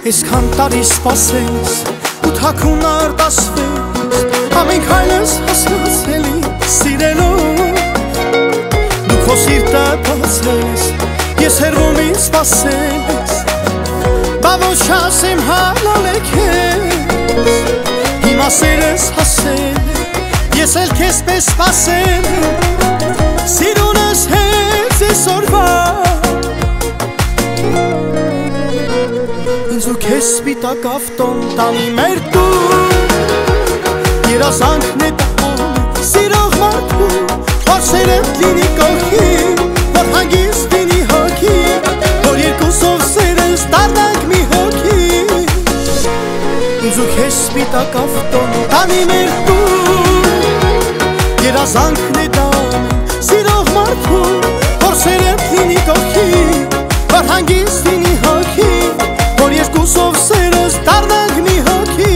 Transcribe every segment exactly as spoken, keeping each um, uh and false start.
Այսքան տարի սպասես ու թաքուն արտասվես, ամենք հայլս հասկացելի սիրելով, դու քո սիրտը բացես, ես հեռվում ինձ սպասել ես, բա ոչ ասեմ հալալեք ես, հիմա սերս հասել, ես էլ քեզ պես սպասել, սիրունս հենց այսօրվա, ինձ ու քեզ սպիտակ ավտոն տանի մեր տուն, երազանքն է տանում սիրող մարդու, որ սերդ լինի կողքին, որ հանգիստ լինի հոգի, որ երկուսով սերս դառնանք մի հոգի, ինձ ու քեզ սպիտակ ավտոն տանի մեր տուն, երազանքն է տանում սիրող մարդու, որ սերդ լինի կողքին, որ հանգիստ լինի հոգի, որ երկուսով սերս դառնանք մի հոգի,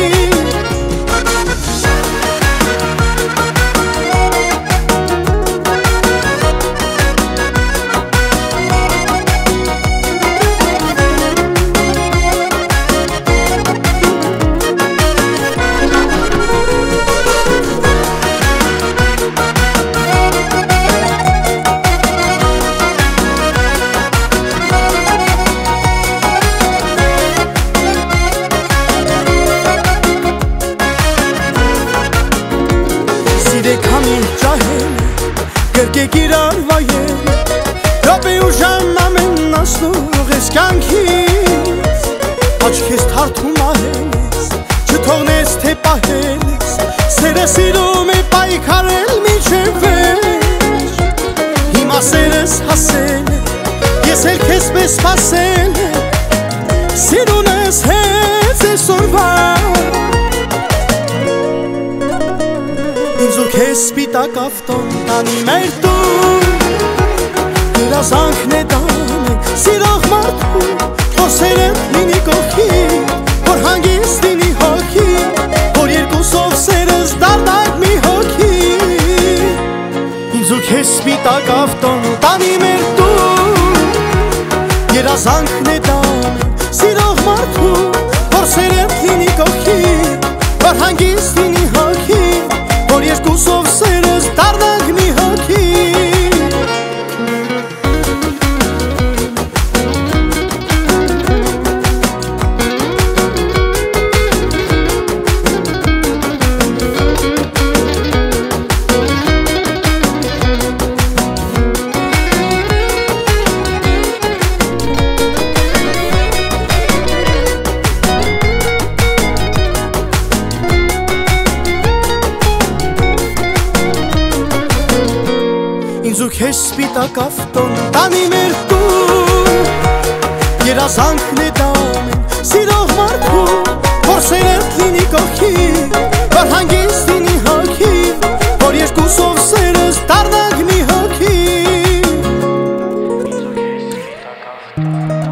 Գրկեք իրար վայել, դոպի ու ժամ ամեն ասնող ես կյանքից, աչքես թարդում ահել ես, չթողնես թե պահել ես, սերը սիրում է պայքարել միջև վերջ, հիմա սերս հասել է, ես էլ քեզ պես սպասել է, սիրունս հենց այսօրվա, ինձ ու քեզ սպիտակ ավտոն տանի մեր տուն, երազանքն է տանենք սիրող մարդու, որ սերդ լինի կողքին, որ հանգիստ լինի հոգի, որ երկուսով սերս դառնանք մի հոգի, ինձ ու քեզ սպիտակ ավտոն տանի մեր տուն, երազանքն է տանենք սիրող մարդու, որ սերդ լինի կողքին, որ հանգիստ լինի հոգի, որ երկուսով սերս դառնանք մի հոգի, ինձ ու քեզ սպիտակ ավտոն տանի մեր տուն, երազանքն է տանենք սիրող մարդու, որ սերդ լինի կողքին, որ հանգիստ լինի հոգի, որ երկուսով սերս դառնանք մի հոգի, ինձ ու քեզ սպիտակ ավտոն